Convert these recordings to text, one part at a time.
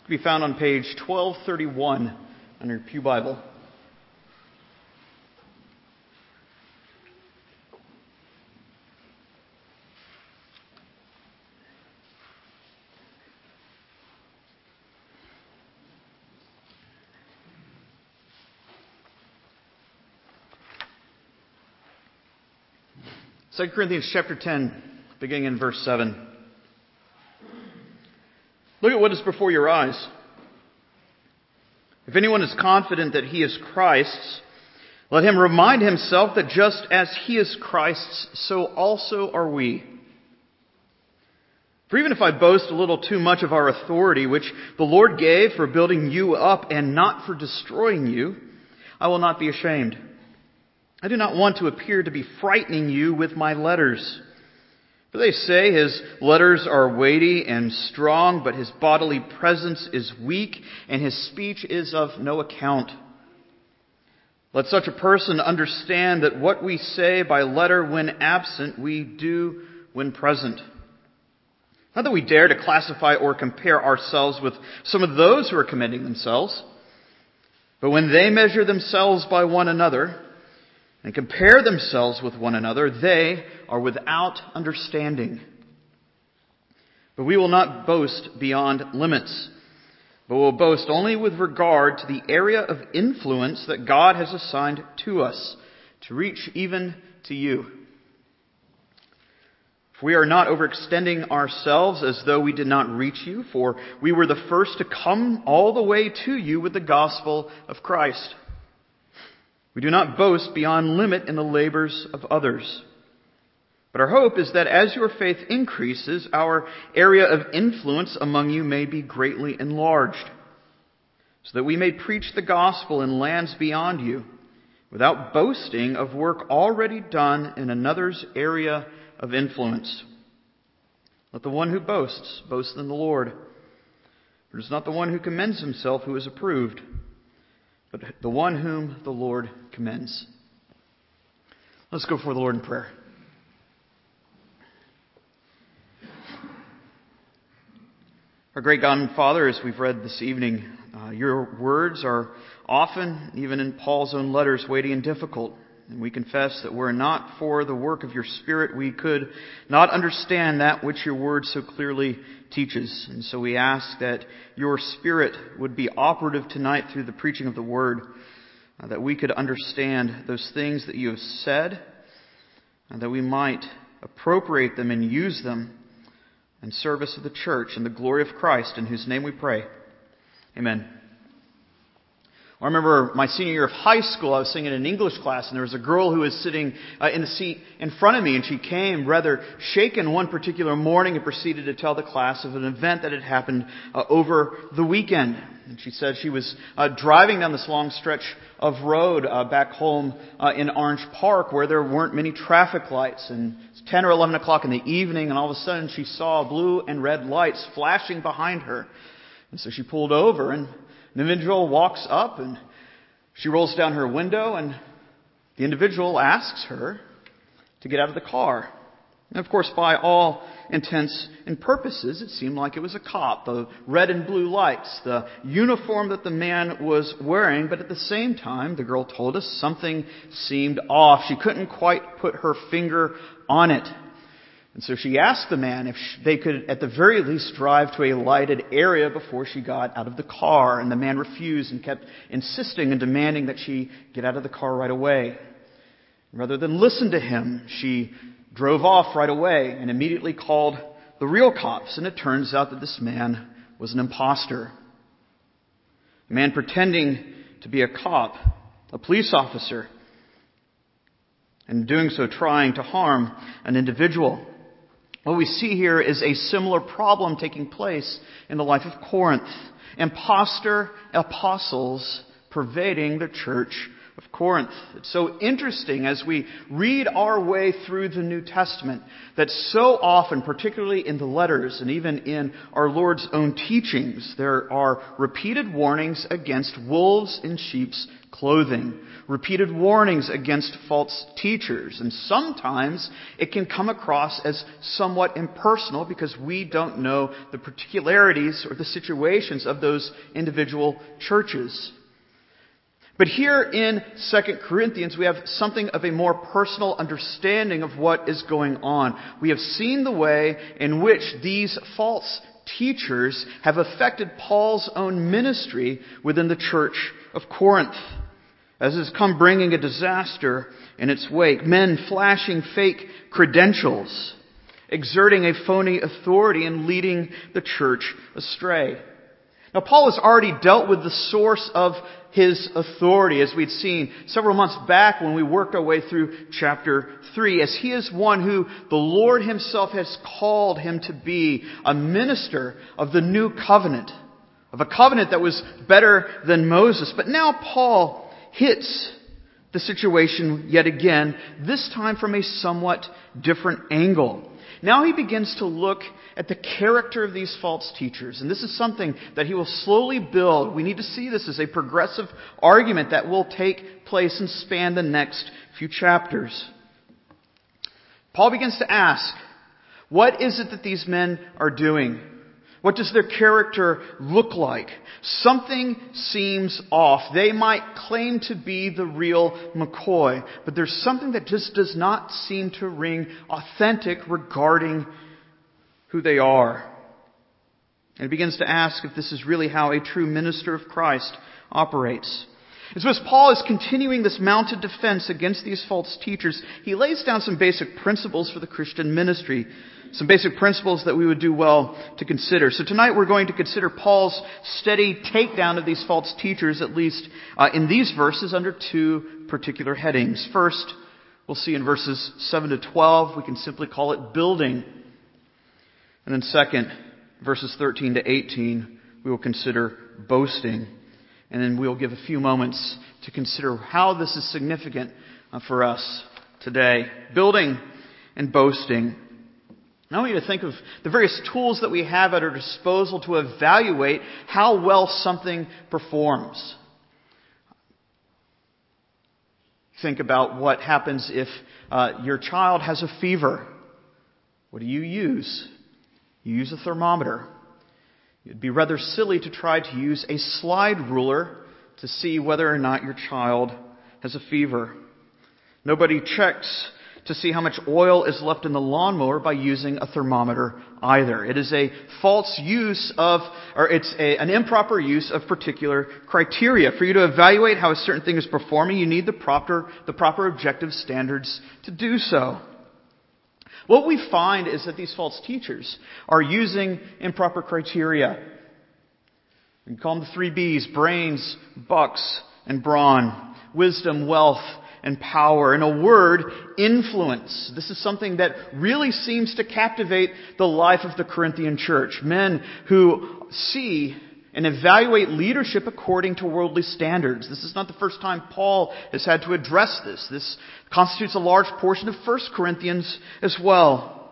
to be found on page 1231 on your Pew Bible. Second Corinthians chapter 10, beginning in verse 7. Look at what is before your eyes. If anyone is confident that he is Christ's, let him remind himself that just as he is Christ's, so also are we. For even if I boast a little too much of our authority, which the Lord gave for building you up and not for destroying you, I will not be ashamed. I do not want to appear to be frightening you with my letters. For they say his letters are weighty and strong, but his bodily presence is weak, and his speech is of no account. Let such a person understand that what we say by letter when absent, we do when present. Not that we dare to classify or compare ourselves with some of those who are commending themselves, but when they measure themselves by one another and compare themselves with one another, they are without understanding. But we will not boast beyond limits, but will boast only with regard to the area of influence that God has assigned to us, to reach even to you. For we are not overextending ourselves as though we did not reach you, for we were the first to come all the way to you with the gospel of Christ. We do not boast beyond limit in the labors of others. But our hope is that as your faith increases, our area of influence among you may be greatly enlarged, so that we may preach the gospel in lands beyond you, without boasting of work already done in another's area of influence. Let the one who boasts boast in the Lord. For it is not the one who commends himself who is approved, but the one whom the Lord commends. Let's go before the Lord in prayer. Our great God and Father, as we've read this evening, your words are often, even in Paul's own letters, weighty and difficult. And we confess that were it not for the work of your Spirit, we could not understand that which your word so clearly teaches. And so we ask that your Spirit would be operative tonight through the preaching of the word, that we could understand those things that you have said, and that we might appropriate them and use them in service of the church and the glory of Christ, in whose name we pray. Amen. I remember my senior year of high school, I was sitting in an English class, and there was a girl who was sitting in the seat in front of me, and she came rather shaken one particular morning and proceeded to tell the class of an event that had happened over the weekend. And she said she was driving down this long stretch of road back home in Orange Park, where there weren't many traffic lights, and it's 10 or 11 o'clock in the evening, and all of a sudden she saw blue and red lights flashing behind her. And so she pulled over, and an individual walks up, and she rolls down her window, and the individual asks her to get out of the car. And of course, by all intents and purposes, it seemed like it was a cop. The red and blue lights, the uniform that the man was wearing, but at the same time, the girl told us something seemed off. She couldn't quite put her finger on it. And so she asked the man if they could at the very least drive to a lighted area before she got out of the car. And the man refused and kept insisting and demanding that she get out of the car right away. Rather than listen to him, she drove off right away and immediately called the real cops. And it turns out that this man was an imposter. A man pretending to be a cop, a police officer, and doing so trying to harm an individual. What we see here is a similar problem taking place in the life of Corinth. Imposter apostles pervading the church of Corinth. It's so interesting as we read our way through the New Testament that so often, particularly in the letters and even in our Lord's own teachings, there are repeated warnings against wolves in sheep's clothing, repeated warnings against false teachers. And sometimes it can come across as somewhat impersonal because we don't know the particularities or the situations of those individual churches. But here in 2 Corinthians, we have something of a more personal understanding of what is going on. We have seen the way in which these false teachers have affected Paul's own ministry within the church of Corinth, as has come bringing a disaster in its wake. Men flashing fake credentials, exerting a phony authority and leading the church astray. Now, Paul has already dealt with the source of his authority, as we'd seen several months back when we worked our way through chapter 3, as he is one who the Lord himself has called him to be a minister of the new covenant, of a covenant that was better than Moses. But now Paul hits the situation yet again, this time from a somewhat different angle. Now he begins to look at the character of these false teachers. And this is something that he will slowly build. We need to see this as a progressive argument that will take place and span the next few chapters. Paul begins to ask, what is it that these men are doing? What does their character look like? Something seems off. They might claim to be the real McCoy, but there's something that just does not seem to ring authentic regarding who they are. And he begins to ask if this is really how a true minister of Christ operates. And so as Paul is continuing this mounted defense against these false teachers, he lays down some basic principles for the Christian ministry. Some basic principles that we would do well to consider. So tonight we're going to consider Paul's steady takedown of these false teachers, at least in these verses, under two particular headings. First, we'll see in verses 7 to 12, we can simply call it building. And then second, verses 13 to 18, we will consider boasting. And then we'll give a few moments to consider how this is significant for us today. Building and boasting. Now I want you to think of the various tools that we have at our disposal to evaluate how well something performs. Think about what happens if your child has a fever. What do you use? You use a thermometer. It'd be rather silly to try to use a slide ruler to see whether or not your child has a fever. Nobody checks to see how much oil is left in the lawnmower by using a thermometer either. It is a false use of, or it's an improper use of particular criteria. For you to evaluate how a certain thing is performing, you need the proper objective standards to do so. What we find is that these false teachers are using improper criteria. We can call them the 3 B's: brains, bucks, and brawn. Wisdom, wealth, and power. In a word, influence. This is something that really seems to captivate the life of the Corinthian church. Men who see and evaluate leadership according to worldly standards. This is not the first time Paul has had to address this. This constitutes a large portion of 1 Corinthians as well.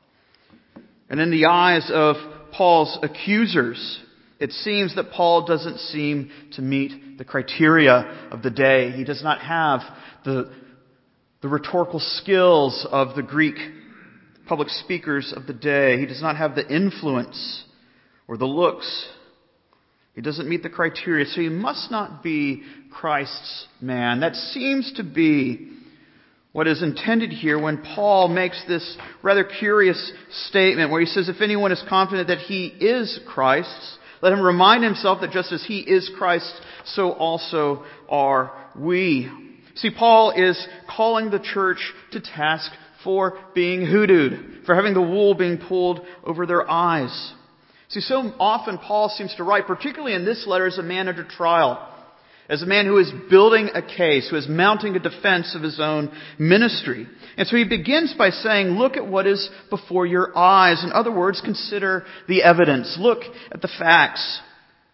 And in the eyes of Paul's accusers, it seems that Paul doesn't seem to meet the criteria of the day. He does not have the rhetorical skills of the Greek public speakers of the day. He does not have the influence or the looks. He doesn't meet the criteria, so he must not be Christ's man. That seems to be what is intended here when Paul makes this rather curious statement where he says, if anyone is confident that he is Christ's, let him remind himself that just as he is Christ, so also are we. See, Paul is calling the church to task for being hoodooed, for having the wool being pulled over their eyes. See, so often Paul seems to write, particularly in this letter, as a man under trial, as a man who is building a case, who is mounting a defense of his own ministry. And so he begins by saying, look at what is before your eyes. In other words, consider the evidence. Look at the facts.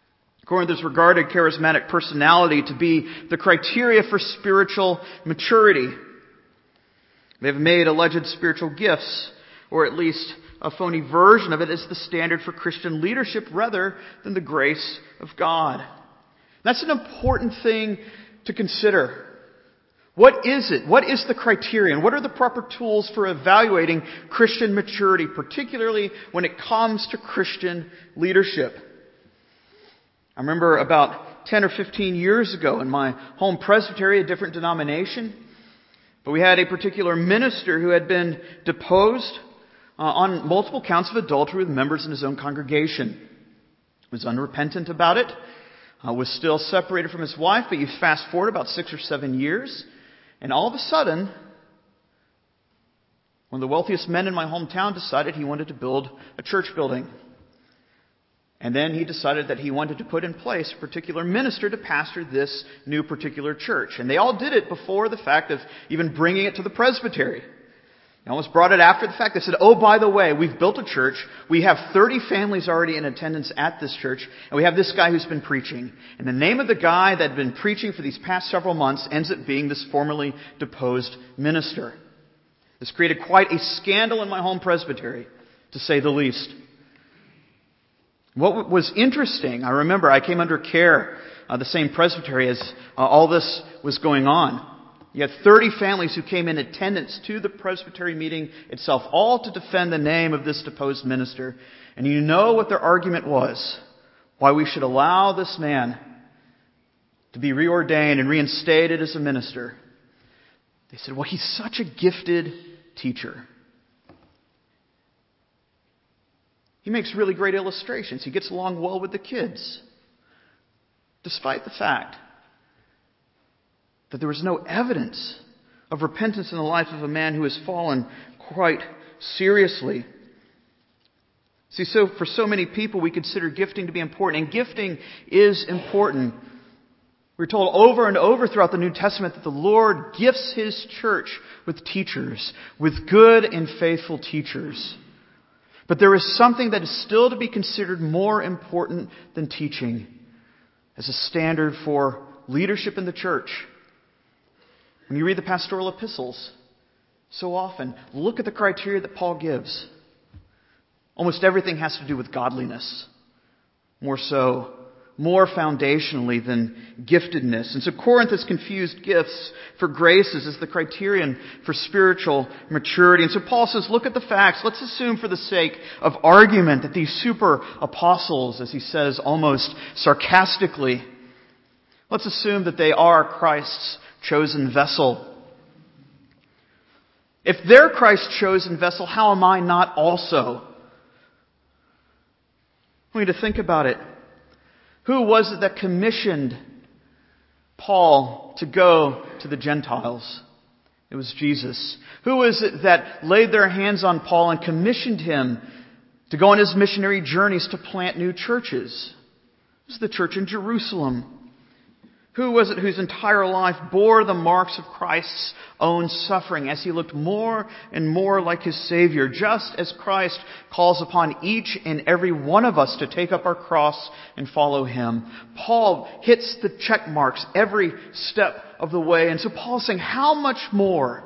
Corinth regarded charismatic personality to be the criteria for spiritual maturity. They have made alleged spiritual gifts, or at least a phony version of it, as the standard for Christian leadership rather than the grace of God. That's an important thing to consider. What is it? What is the criterion? What are the proper tools for evaluating Christian maturity, particularly when it comes to Christian leadership? I remember about 10 or 15 years ago in my home presbytery, a different denomination, but we had a particular minister who had been deposed on multiple counts of adultery with members in his own congregation. He was unrepentant about it, was still separated from his wife, but you fast forward about 6 or 7 years, and all of a sudden, one of the wealthiest men in my hometown decided he wanted to build a church building. And then he decided that he wanted to put in place a particular minister to pastor this new particular church. And they all did it before the fact of even bringing it to the presbytery. They almost brought it after the fact. They said, oh, by the way, we've built a church. We have 30 families already in attendance at this church. And we have this guy who's been preaching. And the name of the guy that had been preaching for these past several months ends up being this formerly deposed minister. This created quite a scandal in my home presbytery, to say the least. What was interesting, I remember I came under care, the same presbytery as all this was going on. You had 30 families who came in attendance to the presbytery meeting itself, all to defend the name of this deposed minister. And you know what their argument was, why we should allow this man to be reordained and reinstated as a minister. They said, well, he's such a gifted teacher. He makes really great illustrations. He gets along well with the kids. Despite the fact that there was no evidence of repentance in the life of a man who has fallen quite seriously. See, so for so many people, we consider gifting to be important. And gifting is important. We're told over and over throughout the New Testament that the Lord gifts His church with teachers, with good and faithful teachers. But there is something that is still to be considered more important than teaching as a standard for leadership in the church. When you read the pastoral epistles, so often, look at the criteria that Paul gives. Almost everything has to do with godliness. More foundationally than giftedness. And so Corinth has confused gifts for graces as the criterion for spiritual maturity. And so Paul says, look at the facts. Let's assume for the sake of argument that these super apostles, as he says almost sarcastically, let's assume that they are Christ's chosen vessel. If they're Christ's chosen vessel, how am I not also? We need to think about it. Who was it that commissioned Paul to go to the Gentiles? It was Jesus. Who was it that laid their hands on Paul and commissioned him to go on his missionary journeys to plant new churches? It was the church in Jerusalem. Who was it whose entire life bore the marks of Christ's own suffering as He looked more and more like His Savior, just as Christ calls upon each and every one of us to take up our cross and follow Him? Paul hits the check marks every step of the way. And so Paul's saying, how much more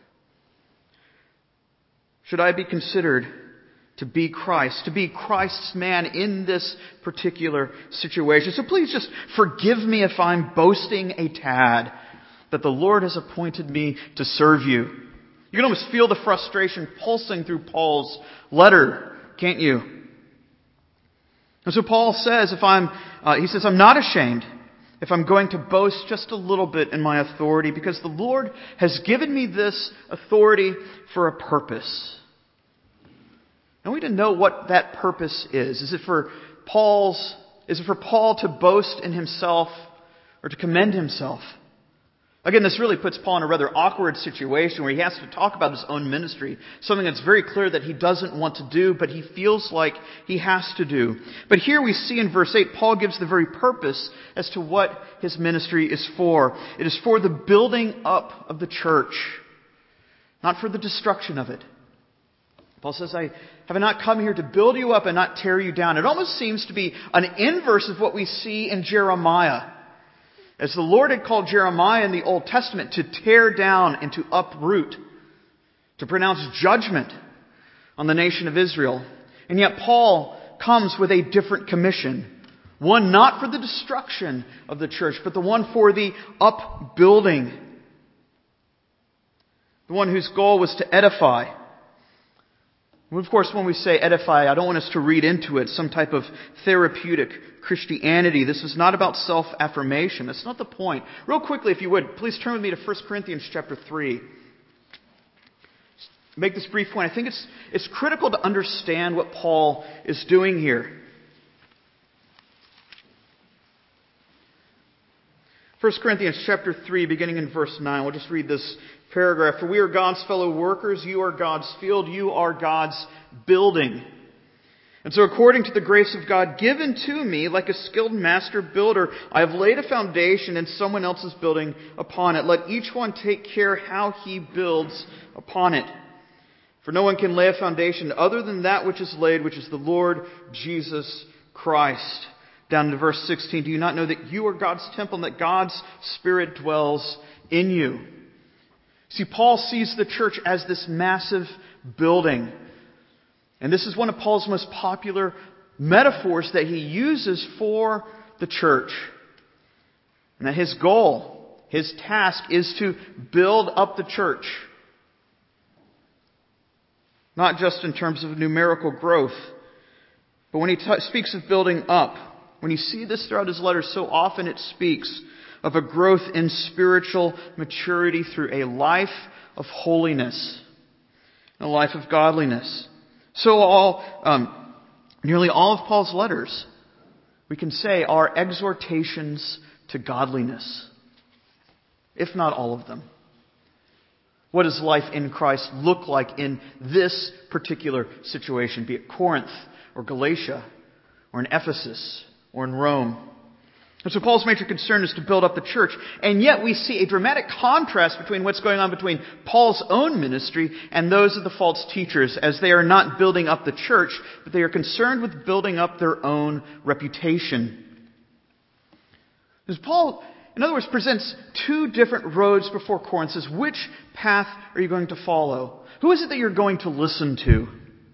should I be considered to be Christ, to be Christ's man in this particular situation? So please just forgive me if I'm boasting a tad that the Lord has appointed me to serve you. You can almost feel the frustration pulsing through Paul's letter, can't you? And so Paul says, I'm not ashamed if I'm going to boast just a little bit in my authority, because the Lord has given me this authority for a purpose. And we need to know what that purpose is. Is it for Paul to boast in himself or to commend himself? Again, this really puts Paul in a rather awkward situation where he has to talk about his own ministry, something that's very clear that he doesn't want to do, but he feels like he has to do. But here we see in verse 8, Paul gives the very purpose as to what his ministry is for. It is for the building up of the church, not for the destruction of it. Paul says, have I not come here to build you up and not tear you down? It almost seems to be an inverse of what we see in Jeremiah. As the Lord had called Jeremiah in the Old Testament to tear down and to uproot, to pronounce judgment on the nation of Israel. And yet Paul comes with a different commission. One not for the destruction of the church, but the one for the upbuilding. The one whose goal was to edify. Of course, when we say edify, I don't want us to read into it some type of therapeutic Christianity. This is not about self-affirmation. That's not the point. Real quickly, if you would, please turn with me to 1 Corinthians chapter 3. Make this brief point. I think it's critical to understand what Paul is doing here. 1 Corinthians chapter 3, beginning in verse 9. We'll just read this paragraph. For we are God's fellow workers. You are God's field. You are God's building. And so according to the grace of God given to me, like a skilled master builder, I have laid a foundation and someone else is building upon it. Let each one take care how he builds upon it. For no one can lay a foundation other than that which is laid, which is the Lord Jesus Christ. Down to verse 16, do you not know that you are God's temple and that God's Spirit dwells in you? See, Paul sees the church as this massive building. And this is one of Paul's most popular metaphors that he uses for the church. And that his goal, his task, is to build up the church. Not just in terms of numerical growth, but when he speaks of building up, when you see this throughout his letters, so often it speaks of a growth in spiritual maturity through a life of holiness, a life of godliness. So nearly all of Paul's letters, we can say, are exhortations to godliness, if not all of them. What does life in Christ look like in this particular situation, be it Corinth or Galatia or in Ephesus or in Rome? And so Paul's major concern is to build up the church. And yet we see a dramatic contrast between what's going on between Paul's own ministry and those of the false teachers, as they are not building up the church, but they are concerned with building up their own reputation. As Paul, in other words, presents two different roads before Corinth. Says, which path are you going to follow? Who is it that you're going to listen to?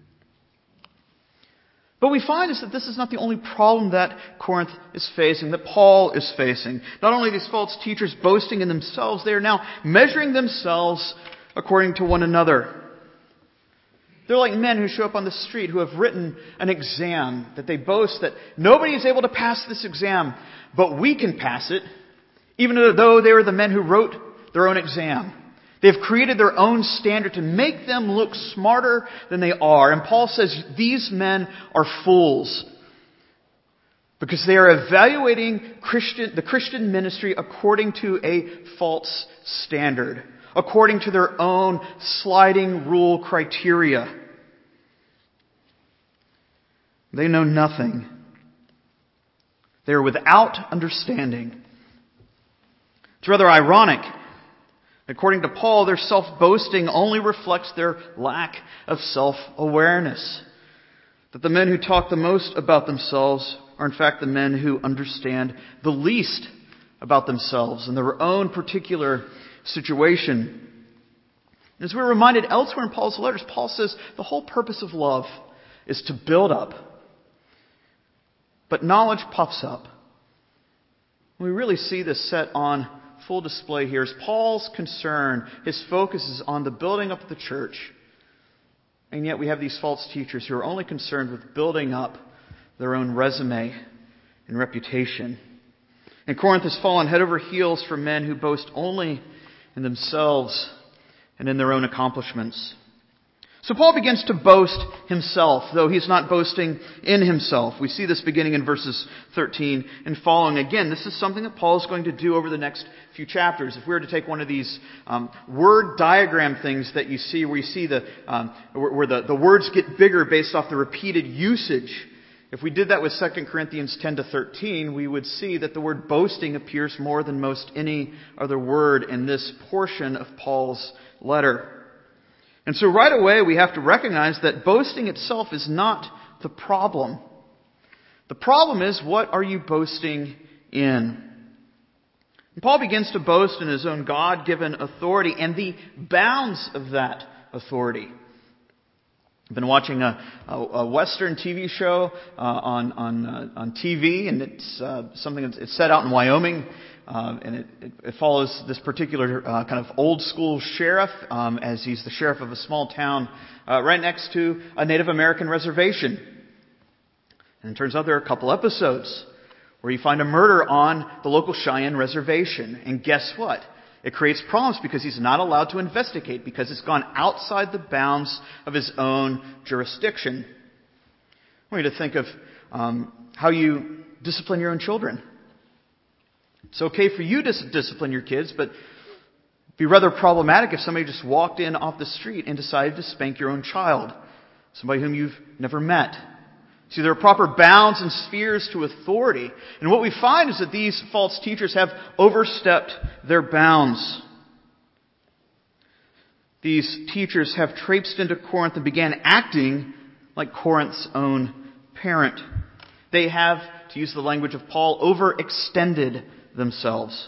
What we find is that this is not the only problem that Corinth is facing, that Paul is facing. Not only these false teachers boasting in themselves, they are now measuring themselves according to one another. They're like men who show up on the street who have written an exam that they boast that nobody is able to pass this exam, but we can pass it, even though they were the men who wrote their own exam. They've created their own standard to make them look smarter than they are. And Paul says these men are fools because they are evaluating the Christian ministry according to a false standard, according to their own sliding rule criteria. They know nothing. They are without understanding. It's rather ironic. According to Paul, their self-boasting only reflects their lack of self-awareness. That the men who talk the most about themselves are in fact the men who understand the least about themselves and their own particular situation. As we're reminded elsewhere in Paul's letters, Paul says the whole purpose of love is to build up. But knowledge puffs up. We really see this set on full display here is Paul's concern. His focus is on the building up of the church. And yet we have these false teachers who are only concerned with building up their own resume and reputation. And Corinth has fallen head over heels for men who boast only in themselves and in their own accomplishments. So Paul begins to boast himself, though he's not boasting in himself. We see this beginning in verses 13 and following. Again, this is something that Paul is going to do over the next few chapters. If we were to take one of these word diagram things that you see, where you see where the words get bigger based off the repeated usage, if we did that with 2 Corinthians 10 to 13, we would see that the word boasting appears more than most any other word in this portion of Paul's letter. And so right away we have to recognize that boasting itself is not the problem. The problem is, what are you boasting in? And Paul begins to boast in his own God-given authority and the bounds of that authority. I've been watching a Western TV show on TV, and it's something that's set out in Wyoming, and it follows this particular kind of old school sheriff as he's the sheriff of a small town right next to a Native American reservation. And it turns out there are a couple episodes where you find a murder on the local Cheyenne reservation, and guess what? It creates problems because he's not allowed to investigate because it's gone outside the bounds of his own jurisdiction. I want you to think of how you discipline your own children. It's okay for you to discipline your kids, but it'd be rather problematic if somebody just walked in off the street and decided to spank your own child, somebody whom you've never met. See, there are proper bounds and spheres to authority. And what we find is that these false teachers have overstepped their bounds. These teachers have traipsed into Corinth and began acting like Corinth's own parent. They have, to use the language of Paul, overextended themselves.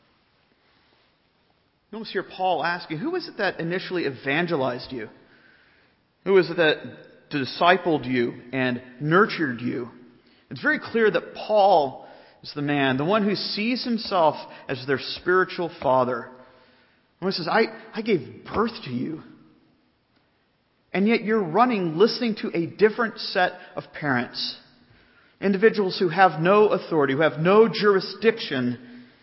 You almost hear Paul asking, who was it that initially evangelized you? Who was it that discipled you and nurtured you? It's very clear that Paul is the man, the one who sees himself as their spiritual father. And he says, I gave birth to you. And yet you're running, listening to a different set of parents. Individuals who have no authority, who have no jurisdiction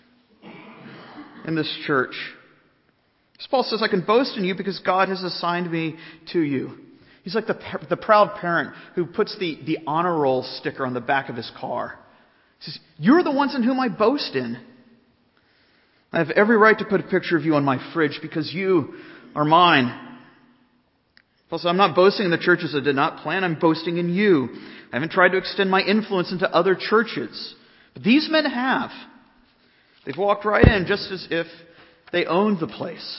in this church. As Paul says, I can boast in you because God has assigned me to you. He's like the proud parent who puts the honor roll sticker on the back of his car. He says, you're the ones in whom I boast in. I have every right to put a picture of you on my fridge because you are mine. Paul says, I'm not boasting in the churches I did not plant. I'm boasting in you. I haven't tried to extend my influence into other churches. But these men have. They've walked right in just as if they owned the place.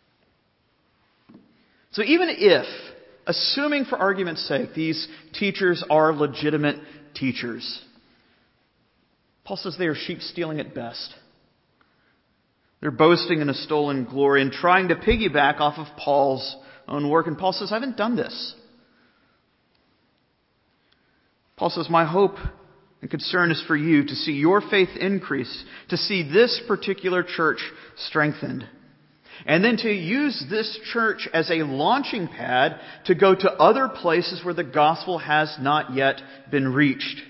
So even if, assuming for argument's sake, these teachers are legitimate teachers, Paul says they are sheep stealing at best. They're boasting in a stolen glory and trying to piggyback off of Paul's own work. And Paul says, I haven't done this. Paul says, my hope and concern is for you to see your faith increase, to see this particular church strengthened. And then to use this church as a launching pad to go to other places where the gospel has not yet been reached.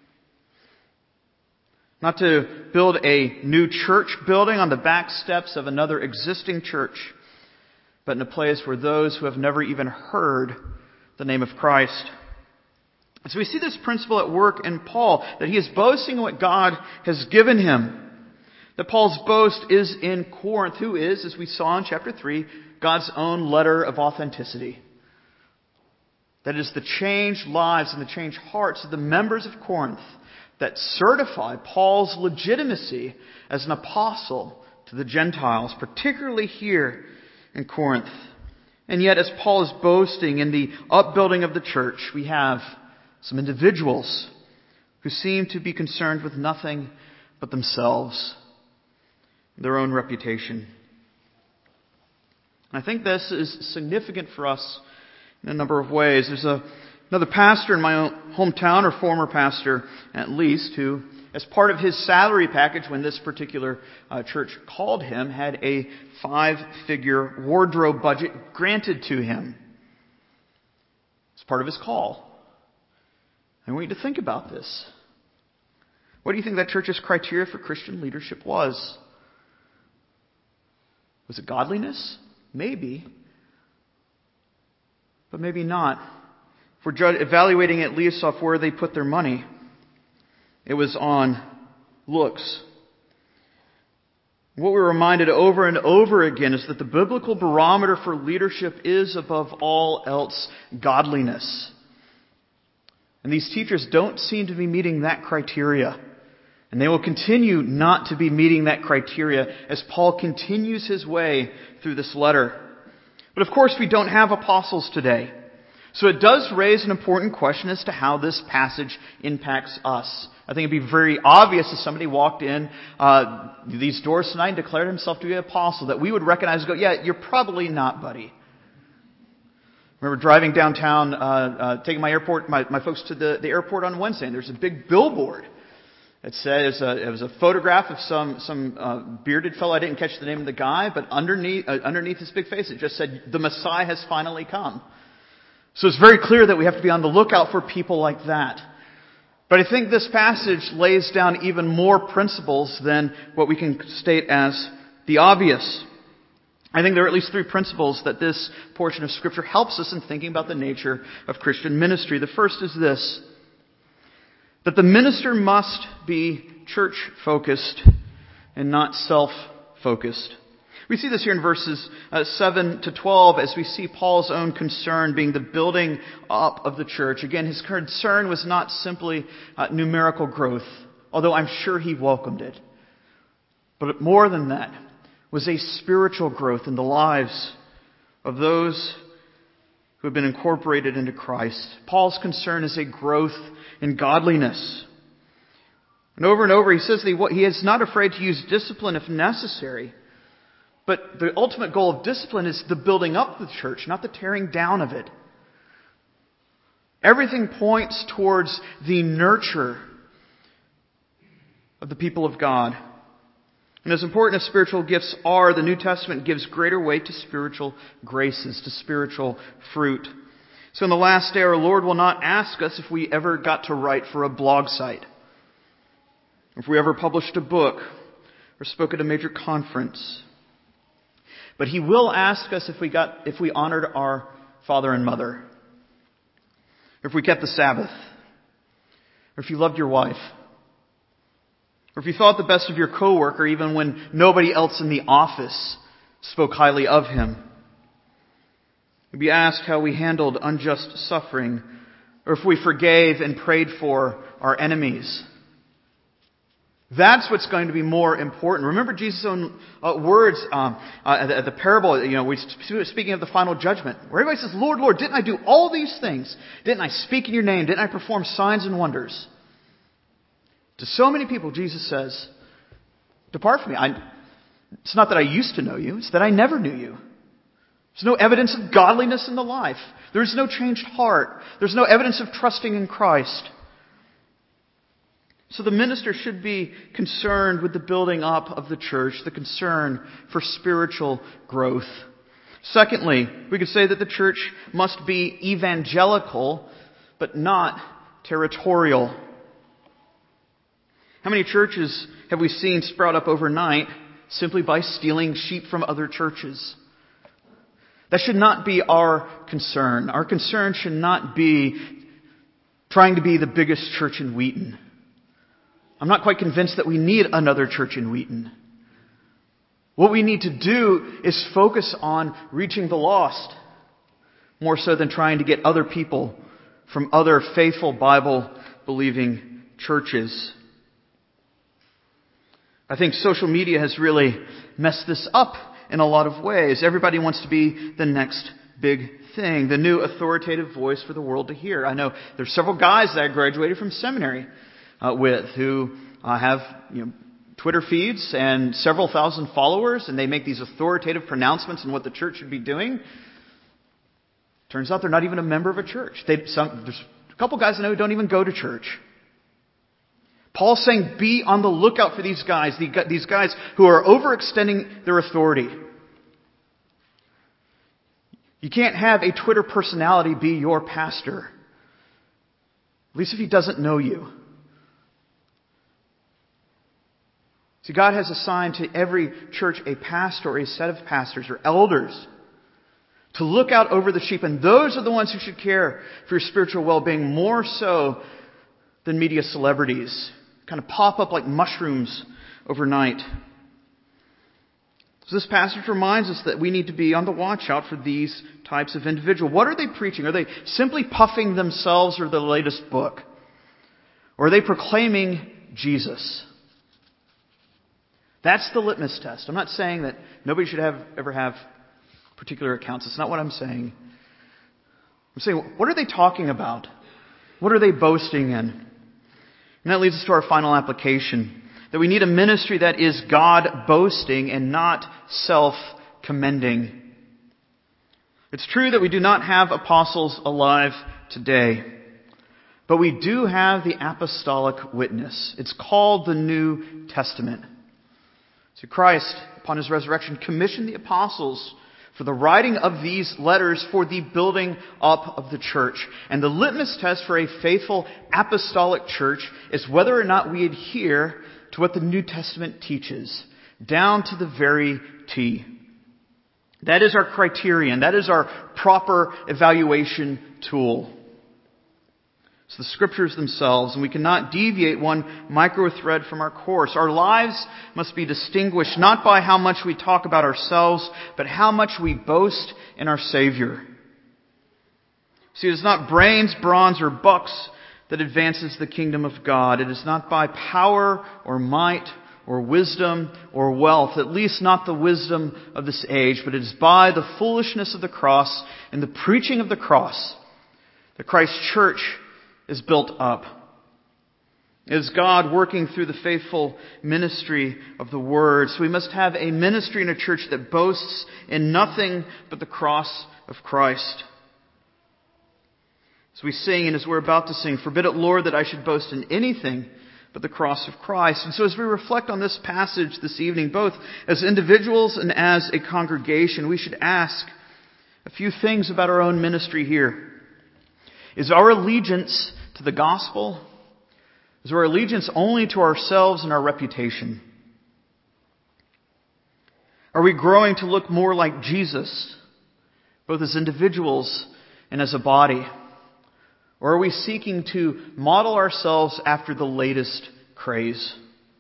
Not to build a new church building on the back steps of another existing church, but in a place where those who have never even heard the name of Christ. So we see this principle at work in Paul, that he is boasting in what God has given him. That Paul's boast is in Corinth, who is, as we saw in chapter 3, God's own letter of authenticity. That is the changed lives and the changed hearts of the members of Corinth that certify Paul's legitimacy as an apostle to the Gentiles, particularly here in Corinth. And yet, as Paul is boasting in the upbuilding of the church, we have some individuals who seem to be concerned with nothing but themselves, their own reputation. I think this is significant for us in a number of ways. There's another pastor in my own hometown, or former pastor at least, who, as part of his salary package when this particular church called him, had a 5-figure wardrobe budget granted to him. It's part of his call. I want you to think about this. What do you think that church's criteria for Christian leadership was? Was it godliness? Maybe. But maybe not. If we're evaluating at least off where they put their money, it was on looks. What we're reminded over and over again is that the biblical barometer for leadership is, above all else, godliness. And these teachers don't seem to be meeting that criteria. And they will continue not to be meeting that criteria as Paul continues his way through this letter. But of course we don't have apostles today. So it does raise an important question as to how this passage impacts us. I think it'd be very obvious if somebody walked in these doors tonight and declared himself to be an apostle that we would recognize and go, yeah, you're probably not, buddy. I remember driving downtown, taking my folks to the airport on Wednesday, and there's a big billboard. It says it was a photograph of some bearded fellow. I didn't catch the name of the guy, but underneath his big face, it just said, "The Messiah has finally come." So it's very clear that we have to be on the lookout for people like that. But I think this passage lays down even more principles than what we can state as the obvious. I think there are at least 3 principles that this portion of Scripture helps us in thinking about the nature of Christian ministry. The first is this: that the minister must be church-focused and not self-focused. We see this here in verses 7 to 12 as we see Paul's own concern being the building up of the church. Again, his concern was not simply numerical growth, although I'm sure he welcomed it. But more than that was a spiritual growth in the lives of those who have been incorporated into Christ. Paul's concern is a growth in godliness. And over he says that he is not afraid to use discipline if necessary. But the ultimate goal of discipline is the building up of the church, not the tearing down of it. Everything points towards the nurture of the people of God. And as important as spiritual gifts are, the New Testament gives greater weight to spiritual graces, to spiritual fruit. So in the last day, our Lord will not ask us if we ever got to write for a blog site, if we ever published a book, or spoke at a major conference. But He will ask us if we honored our father and mother, if we kept the Sabbath, or if you loved your wife, or if you thought the best of your coworker even when nobody else in the office spoke highly of him. We'll be asked how we handled unjust suffering, or if we forgave and prayed for our enemies. That's what's going to be more important. Remember Jesus' own words at the parable, speaking of the final judgment, where everybody says, "Lord, Lord, didn't I do all these things? Didn't I speak in your name? Didn't I perform signs and wonders?" To so many people, Jesus says, "Depart from me. It's not that I used to know you, it's that I never knew you." There's no evidence of godliness in the life. There's no changed heart. There's no evidence of trusting in Christ. So the minister should be concerned with the building up of the church, the concern for spiritual growth. Secondly, we could say that the church must be evangelical, but not territorial. How many churches have we seen sprout up overnight simply by stealing sheep from other churches? That should not be our concern. Our concern should not be trying to be the biggest church in Wheaton. I'm not quite convinced that we need another church in Wheaton. What we need to do is focus on reaching the lost, more so than trying to get other people from other faithful Bible-believing churches. I think social media has really messed this up in a lot of ways. Everybody wants to be the next big thing, the new authoritative voice for the world to hear. I know there's several guys that I graduated from seminary with who have Twitter feeds and several thousand followers, and they make these authoritative pronouncements on what the church should be doing. Turns out they're not even a member of a church. There's a couple guys I know who don't even go to church. Paul's saying be on the lookout for these guys who are overextending their authority. You can't have a Twitter personality be your pastor, at least if he doesn't know you. See, God has assigned to every church a pastor or a set of pastors or elders to look out over the sheep. And those are the ones who should care for your spiritual well-being more so than media celebrities. Kind of pop up like mushrooms overnight. So this passage reminds us that we need to be on the watch out for these types of individuals. What are they preaching? Are they simply puffing themselves or the latest book? Or are they proclaiming Jesus? That's the litmus test. I'm not saying that nobody should ever have particular accounts. It's not what I'm saying. I'm saying, what are they talking about? What are they boasting in? And that leads us to our final application, that we need a ministry that is God boasting and not self-commending. It's true that we do not have apostles alive today, but we do have the apostolic witness. It's called the New Testament. So Christ, upon his resurrection, commissioned the apostles for the writing of these letters for the building up of the church. And the litmus test for a faithful apostolic church is whether or not we adhere to what the New Testament teaches, down to the very T. That is our criterion. That is our proper evaluation tool. It's the Scriptures themselves, and we cannot deviate one micro thread from our course. Our lives must be distinguished not by how much we talk about ourselves, but how much we boast in our Savior. See, it is not brains, bronze, or bucks that advances the kingdom of God. It is not by power or might or wisdom or wealth, at least not the wisdom of this age, but it is by the foolishness of the cross and the preaching of the cross that Christ's church is built up. It is God working through the faithful ministry of the Word. So we must have a ministry in a church that boasts in nothing but the cross of Christ. As we sing and as we're about to sing, forbid it, Lord, that I should boast in anything but the cross of Christ. And so as we reflect on this passage this evening, both as individuals and as a congregation, we should ask a few things about our own ministry here. Is our allegiance to the gospel? Is our allegiance only to ourselves and our reputation? Are we growing to look more like Jesus, both as individuals and as a body? Or are we seeking to model ourselves after the latest craze?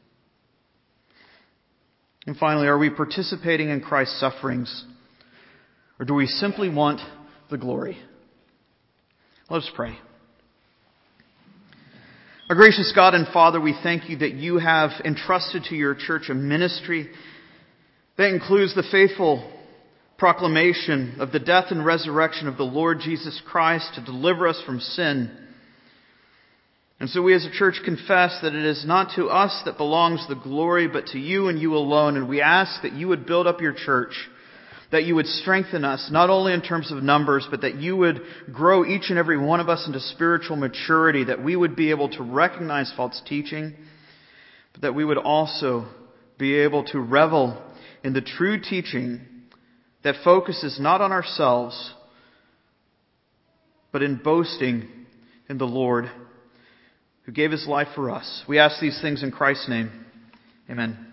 And finally, are we participating in Christ's sufferings? Or do we simply want the glory? Let us pray. Our gracious God and Father, we thank you that you have entrusted to your church a ministry that includes the faithful proclamation of the death and resurrection of the Lord Jesus Christ to deliver us from sin. And so we as a church confess that it is not to us that belongs the glory, but to you and you alone. And we ask that you would build up your church, that you would strengthen us, not only in terms of numbers, but that you would grow each and every one of us into spiritual maturity, that we would be able to recognize false teaching, but that we would also be able to revel in the true teaching that focuses not on ourselves, but in boasting in the Lord who gave his life for us. We ask these things in Christ's name. Amen.